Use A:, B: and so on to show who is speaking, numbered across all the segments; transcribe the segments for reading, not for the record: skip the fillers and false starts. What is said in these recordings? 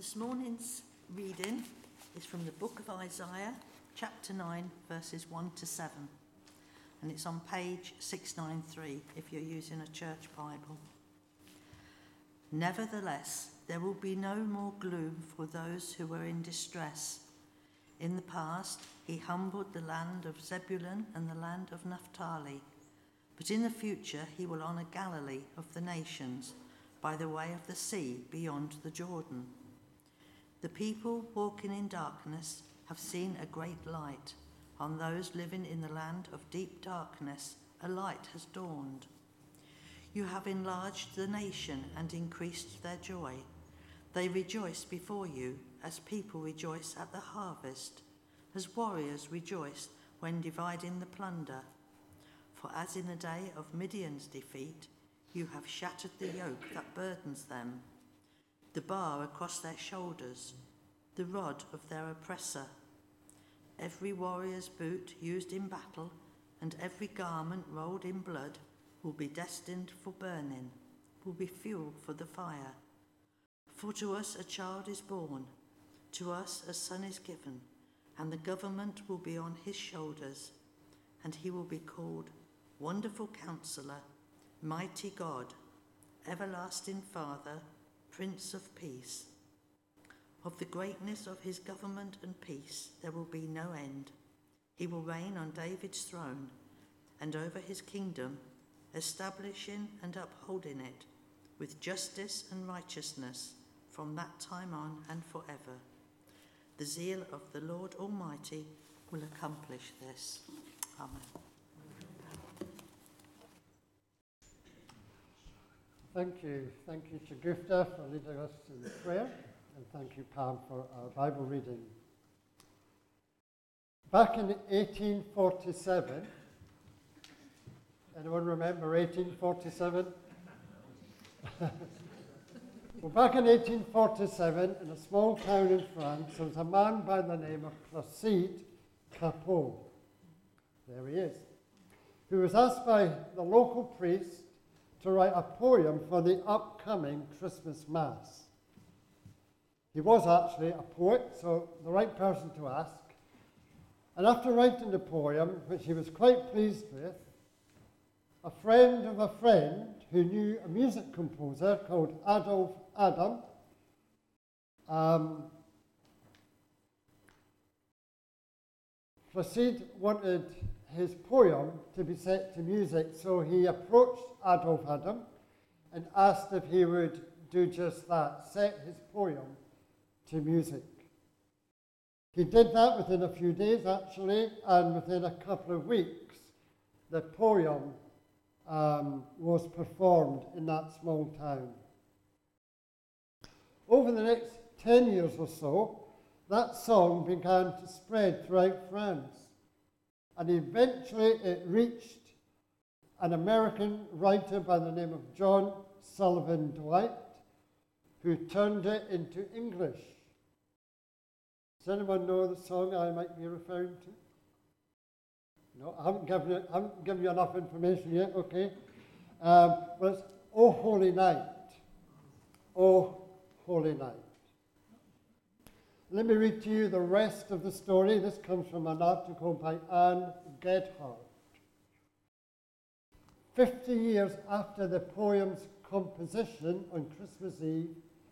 A: This morning's reading is from the book of Isaiah, chapter 9, verses 1 to 7. And it's on page 693 if you're using a church Bible. Nevertheless, there will be no more gloom for those who are in distress. In the past, he humbled the land of Zebulun and the land of Naphtali. But in the future, he will honour Galilee of the nations by the way of the sea beyond the Jordan. The people walking in darkness have seen a great light. On those living in the land of deep darkness, a light has dawned. You have enlarged the nation and increased their joy. They rejoice before you as people rejoice at the harvest, as warriors rejoice when dividing the plunder. For as in the day of Midian's defeat, you have shattered the yoke that burdens them, the bar across their shoulders, the rod of their oppressor. Every warrior's boot used in battle and every garment rolled in blood will be destined for burning, will be fuel for the fire. For to us a child is born, to us a son is given, and the government will be on his shoulders, and he will be called Wonderful Counselor, Mighty God, Everlasting Father, Prince of Peace. Of the greatness of his government and peace there will be no end. He will reign on David's throne and over his kingdom, establishing and upholding it with justice and righteousness from that time on and forever. The zeal of the Lord Almighty will accomplish this. Amen.
B: Thank you. Thank you, Shagufta, for leading us in prayer, and thank you, Pam, for our Bible reading. Back in 1847, anyone remember 1847? Well, back in 1847, in a small town in France, there was a man by the name of Placide Cappeau. There he is. Who was asked by the local priest to write a poem for the upcoming Christmas Mass. He was actually a poet, so the right person to ask. And after writing the poem, which he was quite pleased with, a friend of a friend who knew a music composer called Adolf Adam Placide wanted his poem to be set to music, so he approached Adolf Adam and asked if he would do just that, set his poem to music. He did that within a few days, actually, and within a couple of weeks, the poem was performed in that small town. Over the next 10 years or so, that song began to spread throughout France. And eventually it reached an American writer by the name of John Sullivan Dwight, who turned it into English. Does anyone know the song I might be referring to? No, I haven't given you enough information yet, okay. But it's O Holy Night. O Holy Night. Let me read to you the rest of the story. This comes from an article by Anne Gedhard. 50 years after the poem's composition on Christmas Eve,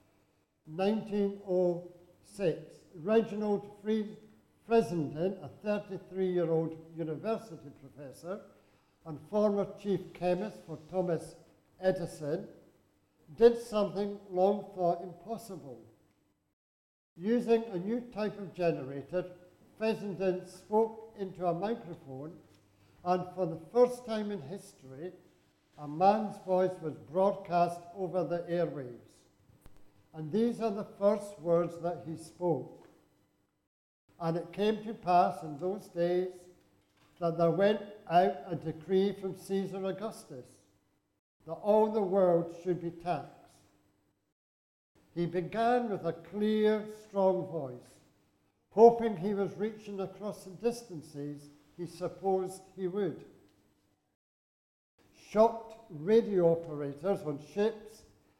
B: 1906, Reginald Fessenden, a 33-year-old university professor and former chief chemist for Thomas Edison, did something long thought impossible. Using a new type of generator, Fessenden spoke into a microphone, and for the first time in history, a man's voice was broadcast over the airwaves. And these are the first words that he spoke. And it came to pass in those days that there went out a decree from Caesar Augustus that all the world should be taxed. He began with a clear, strong voice, hoping he was reaching across the distances he supposed he would. Shocked radio operators on ships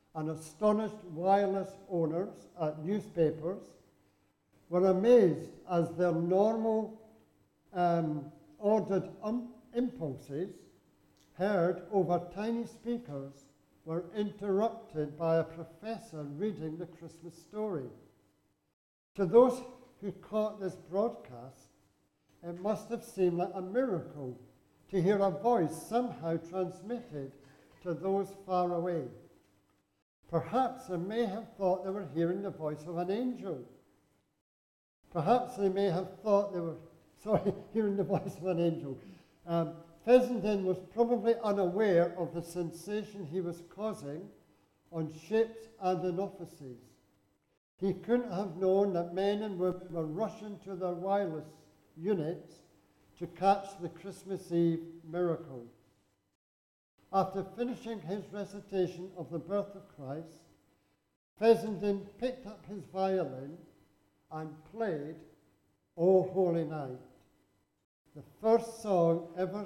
B: and astonished wireless owners at newspapers were amazed as their normal ordered impulses, heard over tiny speakers, were interrupted by a professor reading the Christmas story. To those who caught this broadcast, it must have seemed like a miracle to hear a voice somehow transmitted to those far away. Perhaps they may have thought they were hearing the voice of an angel. Perhaps they may have thought they were, hearing the voice of an angel. Fessenden was probably unaware of the sensation he was causing on ships and in offices. He couldn't have known that men and women were rushing to their wireless units to catch the Christmas Eve miracle. After finishing his recitation of the birth of Christ, Fessenden picked up his violin and played O Holy Night, the first song ever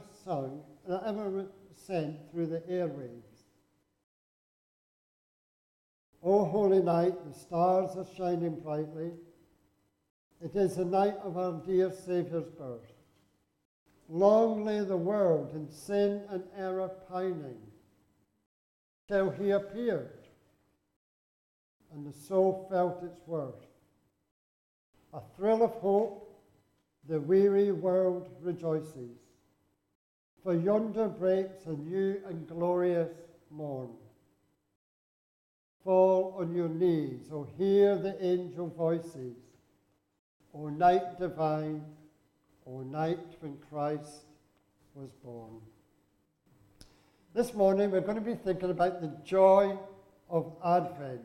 B: sent through the airwaves. O holy night, the stars are shining brightly. It is the night of our dear Saviour's birth. Long lay the world in sin and error pining, till he appeared, and the soul felt its worth. A thrill of hope, the weary world rejoices, for yonder breaks a new and glorious morn. Fall on your knees, O hear the angel voices, O night divine, O night when Christ was born. This morning we're going to be thinking about the joy of Advent.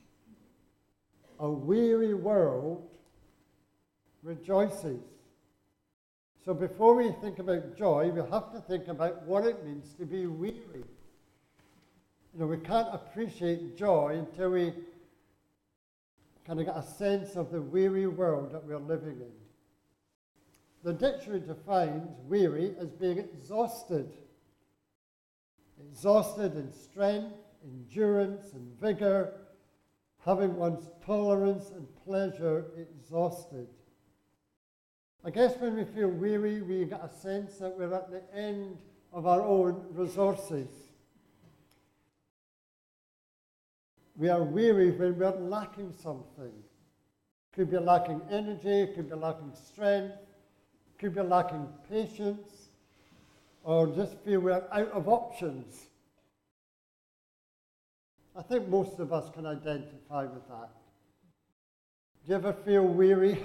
B: A weary world rejoices. So before we think about joy, we have to think about what it means to be weary. You know, we can't appreciate joy until we kind of get a sense of the weary world that we're living in. The dictionary defines weary as being exhausted. Exhausted in strength, endurance, and vigor, having one's tolerance and pleasure exhausted. I guess when we feel weary, we get a sense that we're at the end of our own resources. We are weary when we're lacking something. Could be lacking energy, could be lacking strength, could be lacking patience, or just feel we're out of options. I think most of us can identify with that. Do you ever feel weary?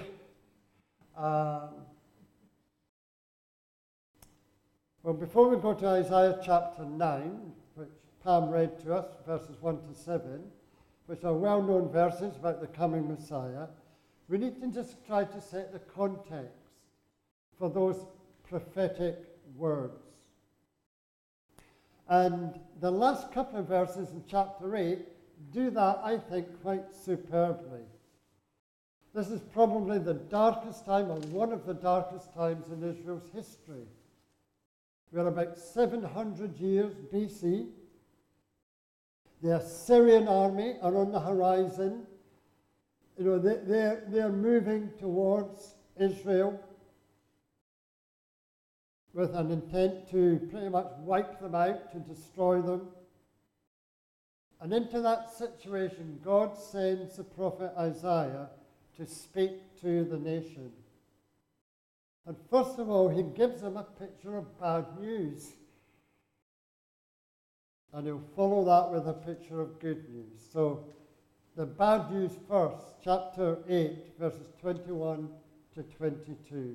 B: Well, before we go to Isaiah chapter 9, which Pam read to us, verses 1 to 7, which are well-known verses about the coming Messiah, we need to just try to set the context for those prophetic words. And the last couple of verses in chapter 8 do that, I think, quite superbly. This is probably the darkest time, or one of the darkest times in Israel's history. We're about 700 years BC. The Assyrian army are on the horizon. You know, they're moving towards Israel with an intent to pretty much wipe them out, to destroy them. And into that situation, God sends the prophet Isaiah to speak to the nation. And first of all, he gives them a picture of bad news. And he'll follow that with a picture of good news. So the bad news first, chapter 8, verses 21 to 22.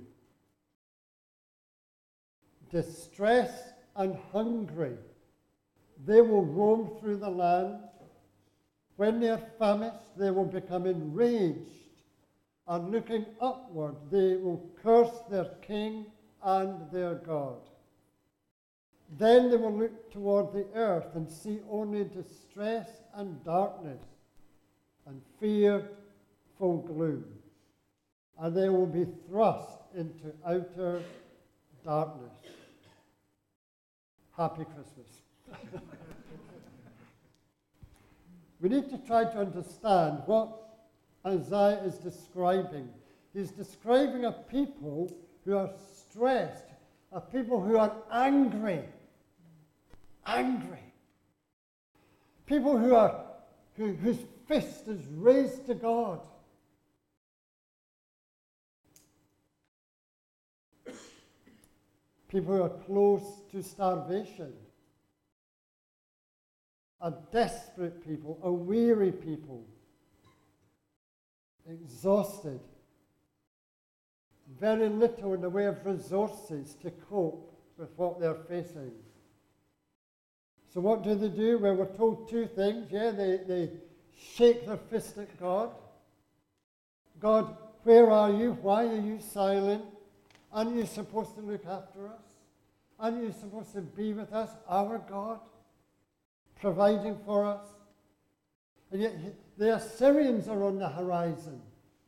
B: Distress and hungry, they will roam through the land. When they are famished, they will become enraged. And looking upward, they will curse their king and their God. Then they will look toward the earth and see only distress and darkness and fearful gloom. And they will be thrust into outer darkness. Happy Christmas. We need to try to understand what Isaiah is describing. He's describing a people who are stressed, a people who are angry. People whose fist is raised to God. People who are close to starvation. A desperate people, a weary people, exhausted, very little in the way of resources to cope with what they're facing. So what do? Well, we're told two things. Yeah, they shake their fist at God. God, where are you? Why are you silent? Aren't you supposed to look after us? Aren't you supposed to be with us, our God, providing for us? And yet the Assyrians are on the horizon.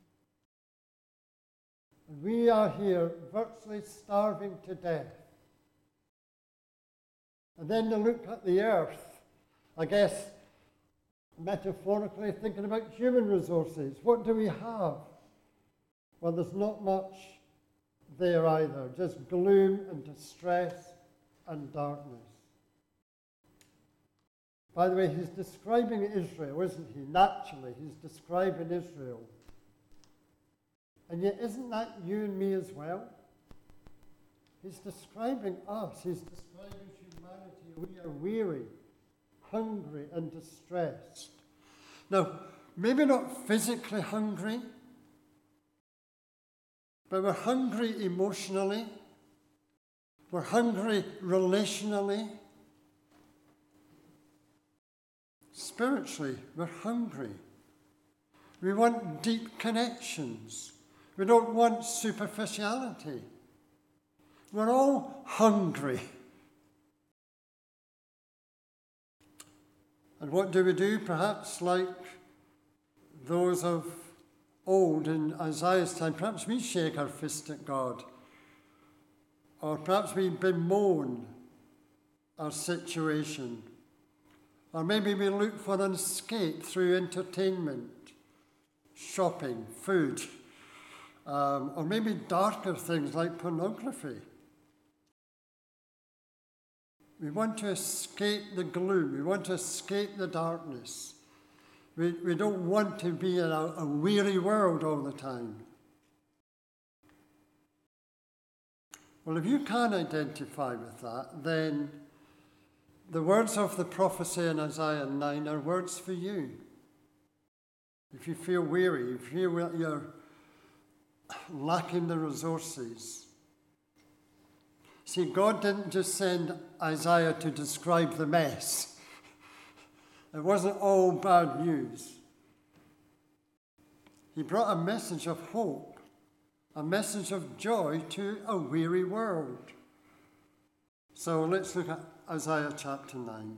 B: And we are here virtually starving to death. And then to look at the earth, I guess, metaphorically thinking about human resources. What do we have? Well, there's not much there either, just gloom and distress and darkness. By the way, he's describing Israel, isn't he? Naturally, he's describing Israel. And yet, isn't that you and me as well? He's describing us. He's describing humanity. We are weary, hungry, and distressed. Now, maybe not physically hungry, but we're hungry emotionally. We're hungry relationally. Spiritually, we're hungry. We want deep connections. We don't want superficiality. We're all hungry. And what do? Perhaps like those of old in Isaiah's time, perhaps we shake our fist at God. Or perhaps we bemoan our situation. Or maybe we look for an escape through entertainment, shopping, food, or maybe darker things like pornography. We want to escape the gloom. We want to escape the darkness. We don't want to be in a weary world all the time. Well, if you can identify with that, then the words of the prophecy in Isaiah 9 are words for you. If you feel weary, if you feel you're lacking the resources. See, God didn't just send Isaiah to describe the mess. It wasn't all bad news. He brought a message of hope, a message of joy to a weary world. So let's look at Isaiah chapter 9.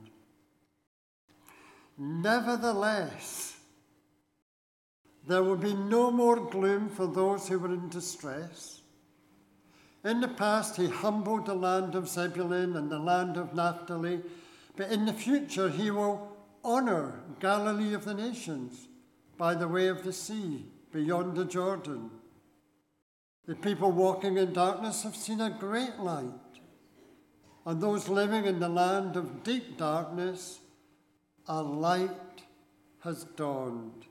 B: Nevertheless, there will be no more gloom for those who were in distress. In the past, he humbled the land of Zebulun and the land of Naphtali, but in the future, he will honor Galilee of the nations by the way of the sea, beyond the Jordan. The people walking in darkness have seen a great light, and those living in the land of deep darkness, a light has dawned.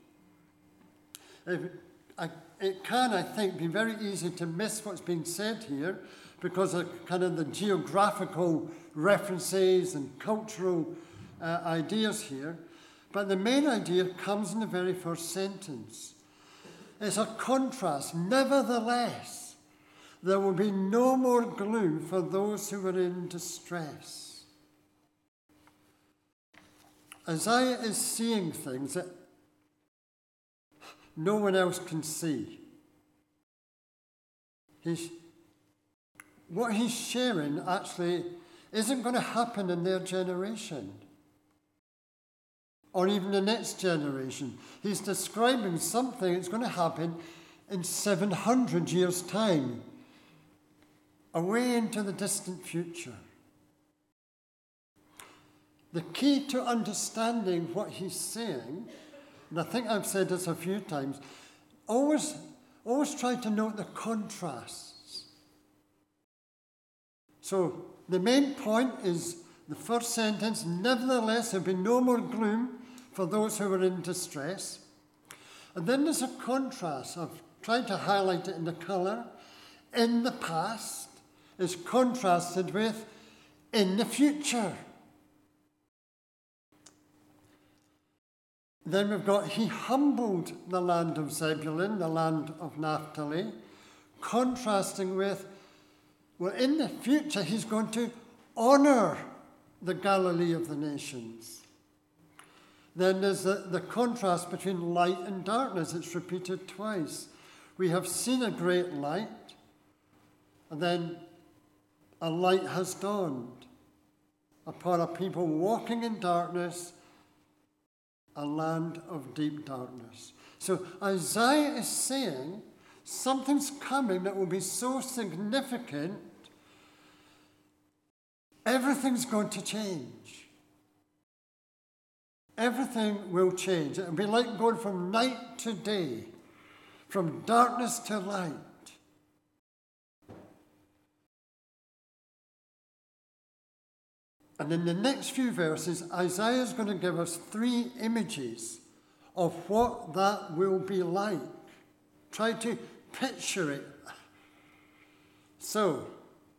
B: It can, I think, be very easy to miss what's being said here because of kind of the geographical references and cultural ideas here. But the main idea comes in the very first sentence. It's a contrast. Nevertheless, there will be no more gloom for those who are in distress. Isaiah is seeing things that no one else can see. What he's sharing actually isn't going to happen in their generation or even the next generation. He's describing something that's going to happen in 700 years' time, away into the distant future. the key to understanding what he's saying, and I think I've said this a few times, always try to note the contrasts. So the main point is the first sentence, nevertheless, there'll be no more gloom for those who are in distress. And then there's a contrast. I've tried to highlight it in the colour. In the past is contrasted with in the future. Then we've got, he humbled the land of Zebulun, the land of Naphtali, contrasting with, well, in the future, he's going to honour the Galilee of the nations. Then there's the contrast between light and darkness. It's repeated twice. We have seen a great light, and then a light has dawned upon a people walking in darkness, a land of deep darkness. So Isaiah is saying something's coming that will be so significant, everything's going to change. Everything will change. It'll be like going from night to day, from darkness to light. And in the next few verses, Isaiah is going to give us 3 images of what that will be like. Try to picture it. So,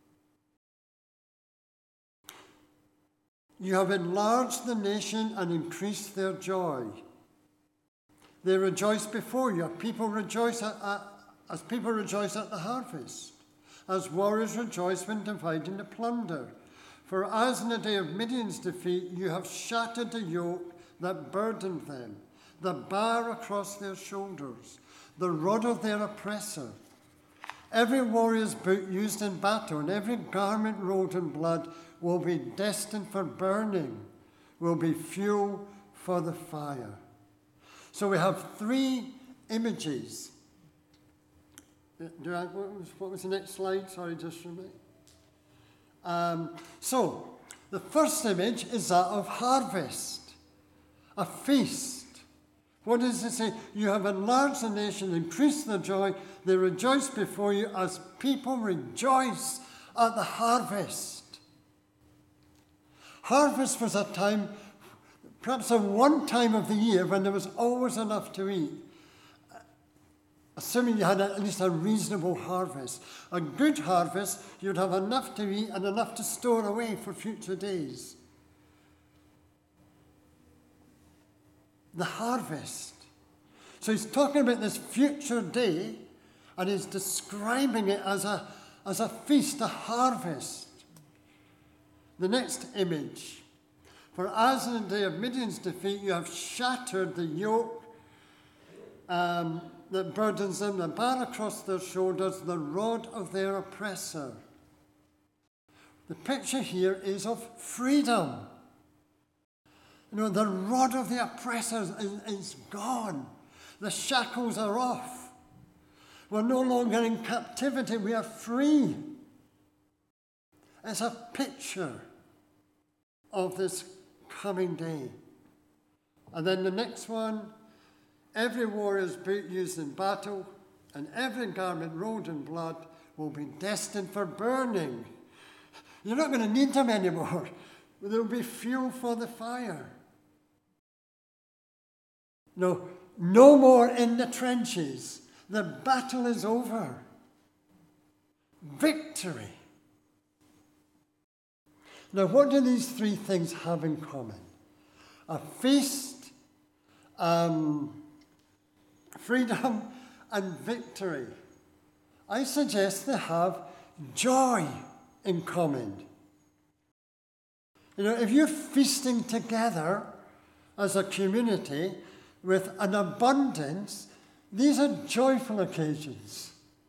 B: you have enlarged the nation and increased their joy. They rejoice before you. People rejoice as people rejoice at the harvest, as warriors rejoice when dividing the plunder. For as in the day of Midian's defeat, you have shattered the yoke that burdened them, the bar across their shoulders, the rod of their oppressor. Every warrior's boot used in battle and every garment rolled in blood will be destined for burning, will be fuel for the fire. So we have 3 images. What was the next slide? Sorry, just for me. So, the first image is that of harvest, a feast. What does it say? You have enlarged the nation, increased their joy. They rejoice before you as people rejoice at the harvest. Harvest was a time, perhaps a one time of the year when there was always enough to eat. Assuming you had at least a reasonable harvest. A good harvest, you'd have enough to eat and enough to store away for future days. The harvest. So he's talking about this future day, and he's describing it as a feast, a harvest. The next image. For as in the day of Midian's defeat, you have shattered the yoke that burdens them, the bar across their shoulders, the rod of their oppressor. The picture here is of freedom. You know, the rod of the oppressor is gone. The shackles are off. We're no longer in captivity. We are free. It's a picture of this coming day. And then the next one, every warrior's boot used in battle and every garment rolled in blood will be destined for burning. You're not going to need them anymore. There will be fuel for the fire. No more in the trenches. The battle is over. Victory. Now, what do these 3 things have in common? A feast, freedom, and victory. I suggest they have joy in common. You know, if you're feasting together as a community with an abundance, these are joyful occasions.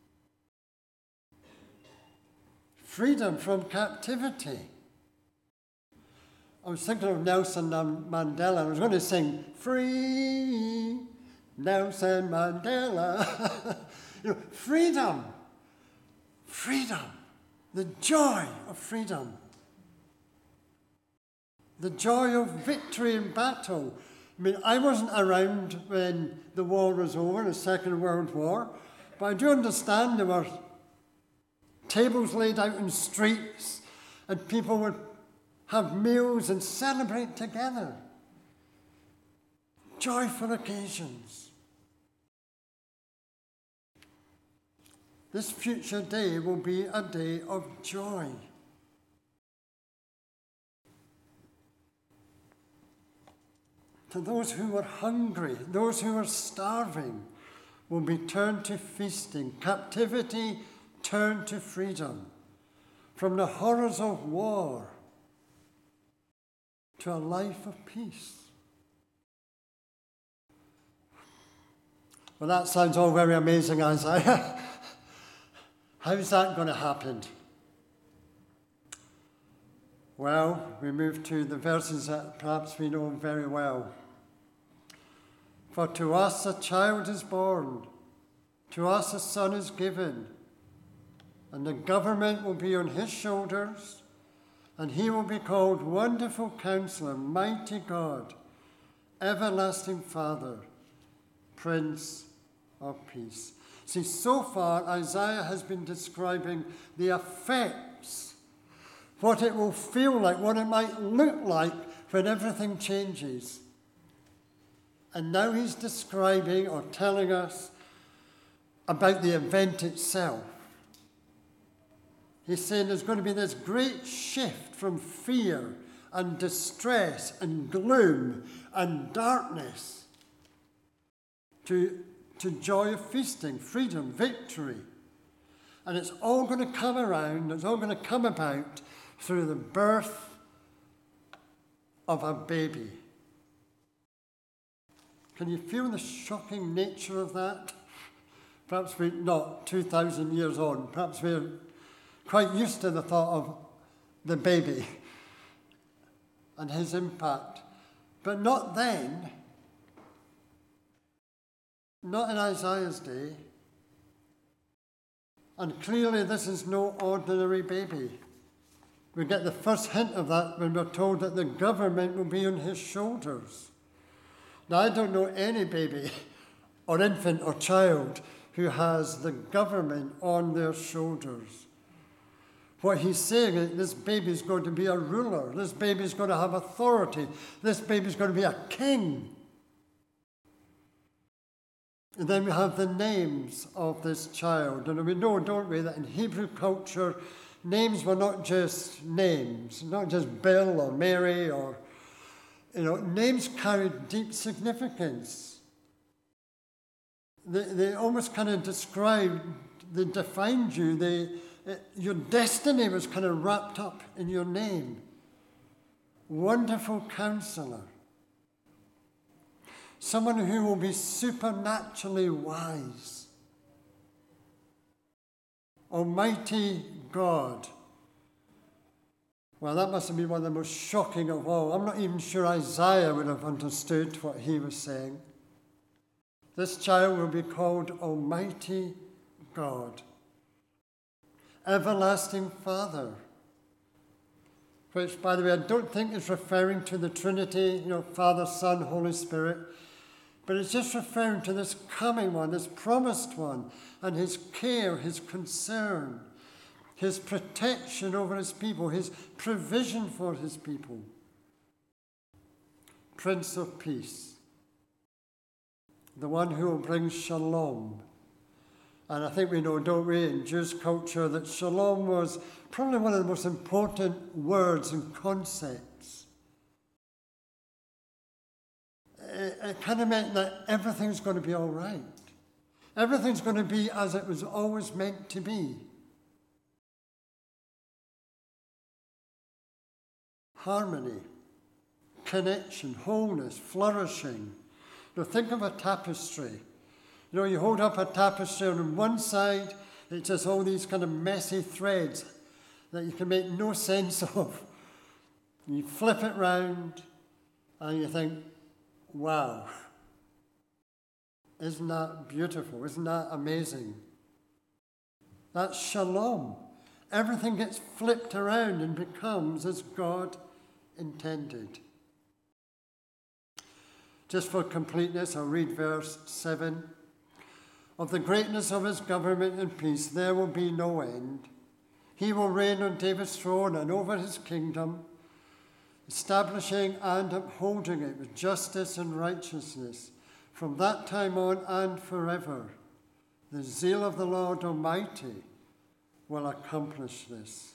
B: Freedom from captivity. I was thinking of Nelson Mandela. I was going to sing, Free Nelson Mandela. You know, freedom. Freedom. The joy of freedom. the joy of victory in battle. I mean, I wasn't around when the war was over, the Second World War, but I do understand there were tables laid out in streets and people would have meals and celebrate together. Joyful occasions. This future day will be a day of joy. To those who were hungry, those who were starving, will be turned to feasting. Captivity turned to freedom. From the horrors of war to a life of peace. Well, that sounds all very amazing, Isaiah. How's that going to happen? Well, we move to the verses that perhaps we know very well. For to us a child is born, to us a son is given, and the government will be on his shoulders, and he will be called Wonderful Counselor, Mighty God, Everlasting Father, Prince of Peace. See, so far Isaiah has been describing the effects, what it will feel like, what it might look like when everything changes. And now he's describing or telling us about the event itself. He's saying there's going to be this great shift from fear and distress and gloom and darkness to joy of feasting, freedom, victory. And it's all going to come around, it's all going to come about through the birth of a baby. Can you feel the shocking nature of that? Perhaps we're not 2,000 years on. Perhaps we're quite used to the thought of the baby and his impact. But not then. Not in Isaiah's day. And clearly this is no ordinary baby. We get the first hint of that when we're told that the government will be on his shoulders. Now, I don't know any baby or infant or child who has the government on their shoulders. What he's saying is this baby's going to be a ruler. This baby's going to have authority. This baby's going to be a king. And then we have the names of this child. And we know, don't we, that in Hebrew culture, names were not just names, not just Bill or Mary or, names carried deep significance. They almost kind of described, they defined you. Your destiny was kind of wrapped up in your name. Wonderful Counselor. Someone who will be supernaturally wise. Almighty God. Well, that must have been one of the most shocking of all. I'm not even sure Isaiah would have understood what he was saying. This child will be called Almighty God. Everlasting Father. Which, by the way, I don't think is referring to the Trinity, Father, Son, Holy Spirit. But it's just referring to this coming one, this promised one, and his care, his concern, his protection over his people, his provision for his people. Prince of Peace, the one who will bring shalom. And I think we know, don't we, in Jewish culture, that shalom was probably one of the most important words and concepts. It kind of meant that everything's going to be all right. Everything's going to be as it was always meant to be. Harmony, connection, wholeness, flourishing. Think of a tapestry. You hold up a tapestry, and on one side, it's just all these kind of messy threads that you can make no sense of. You flip it round, and you think, wow, isn't that beautiful? Isn't that amazing? That's shalom. Everything gets flipped around and becomes as God intended. Just for completeness, I'll read verse 7. Of the greatness of his government and peace there will be no end. He will reign on David's throne and over his kingdom, establishing and upholding it with justice and righteousness from that time on and forever. The zeal of the Lord Almighty will accomplish this.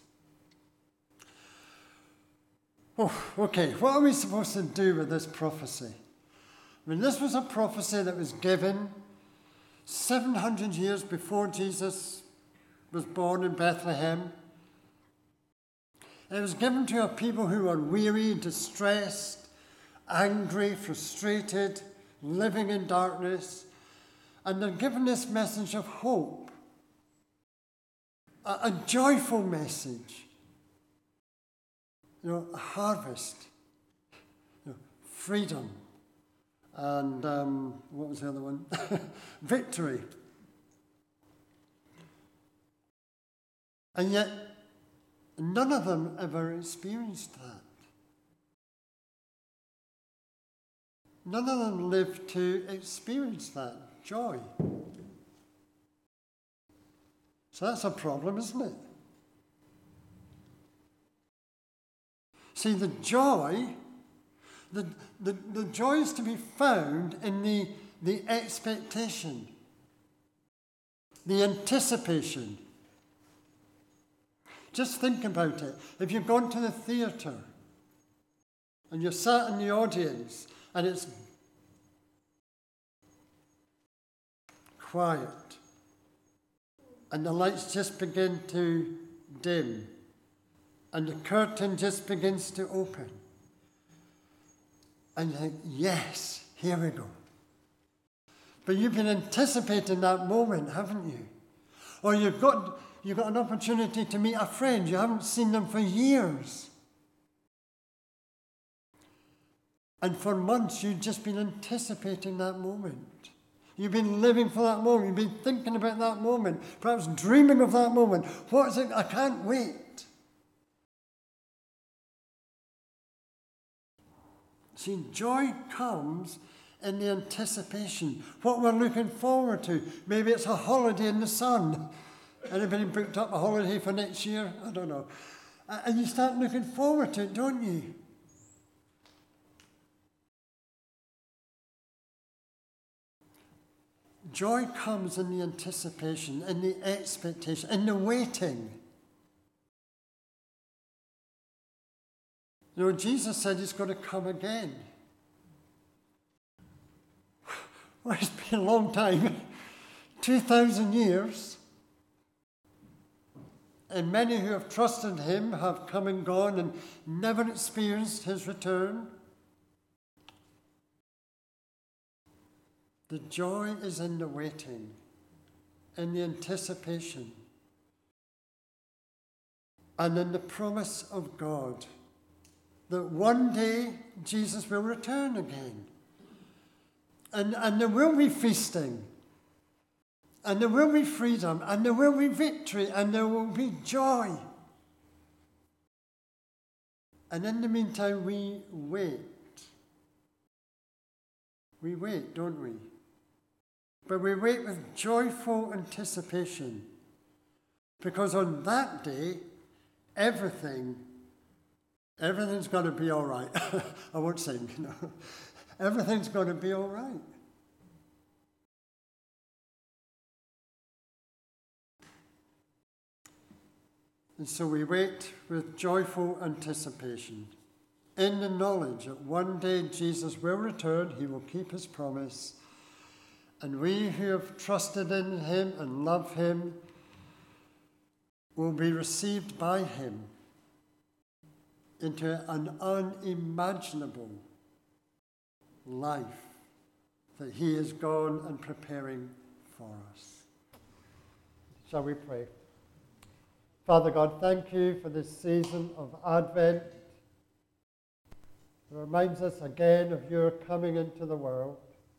B: Oh, okay, what are we supposed to do with this prophecy? I mean, this was a prophecy that was given 700 years before Jesus was born in Bethlehem. It was given to a people who were weary, distressed, angry, frustrated, living in darkness. And they're given this message of hope, a joyful message. A harvest, freedom, and what was the other one? Victory. And yet, none of them ever experienced that. None of them lived to experience that joy. So that's a problem, isn't it? See, the joy is to be found in the expectation, the anticipation. Just think about it. If you've gone to the theatre and you're sat in the audience and it's quiet and the lights just begin to dim and the curtain just begins to open, and you think, yes, here we go. But you've been anticipating that moment, haven't you? Or you've got an opportunity to meet a friend. You haven't seen them for years. And for months, you've just been anticipating that moment. You've been living for that moment. You've been thinking about that moment, perhaps dreaming of that moment. What is it? I can't wait. See, joy comes in the anticipation, what we're looking forward to. Maybe it's a holiday in the sun. Anybody booked up a holiday for next year? I don't know. And you start looking forward to it, don't you? Joy comes in the anticipation, in the expectation, in the waiting. Jesus said he's going to come again. Well, it's been a long time, 2,000 years. And many who have trusted him have come and gone and never experienced his return. The joy is in the waiting, in the anticipation, and in the promise of God that one day Jesus will return again. And there will be feasting, and there will be freedom, and there will be victory, and there will be joy. And in the meantime, we wait. We wait, don't we? But we wait with joyful anticipation, because on that day, everything's going to be all right. I won't sing, Everything's going to be all right. And so we wait with joyful anticipation, in the knowledge that one day Jesus will return, he will keep his promise, and we who have trusted in him and love him will be received by him into an unimaginable life that he is gone and preparing for us. Shall we pray? Father God, thank you for this season of Advent. It reminds us again of your coming into the world,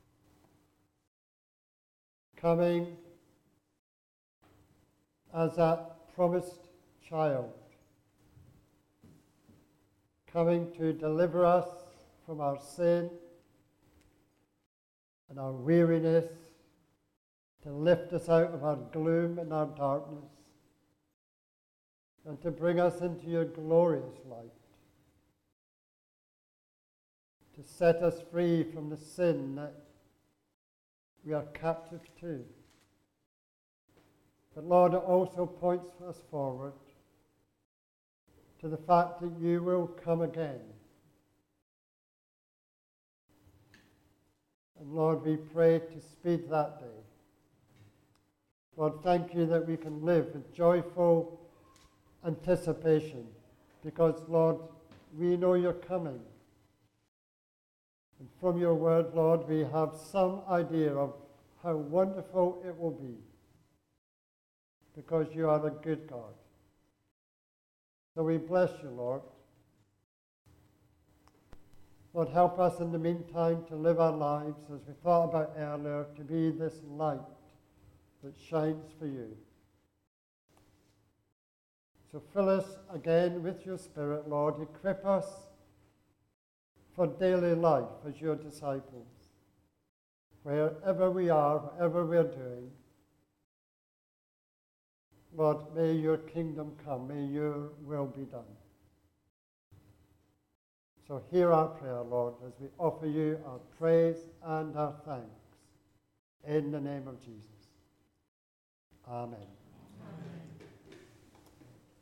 B: coming as that promised child, coming to deliver us from our sin and our weariness, to lift us out of our gloom and our darkness, and to bring us into your glorious light, to set us free from the sin that we are captive to. But Lord, it also points us forward to the fact that you will come again. And Lord, we pray to speed that day. Lord, thank you that we can live with joyful anticipation because, Lord, we know you're coming. And from your word, Lord, we have some idea of how wonderful it will be because you are a good God. So we bless you, Lord. Lord, help us in the meantime to live our lives, as we thought about earlier, to be this light that shines for you. So fill us again with your Spirit, Lord. Equip us for daily life as your disciples. Wherever we are, whatever we're doing, Lord, may your kingdom come, may your will be done. So hear our prayer, Lord, as we offer you our praise and our thanks. In the name of Jesus. Amen.
C: Amen.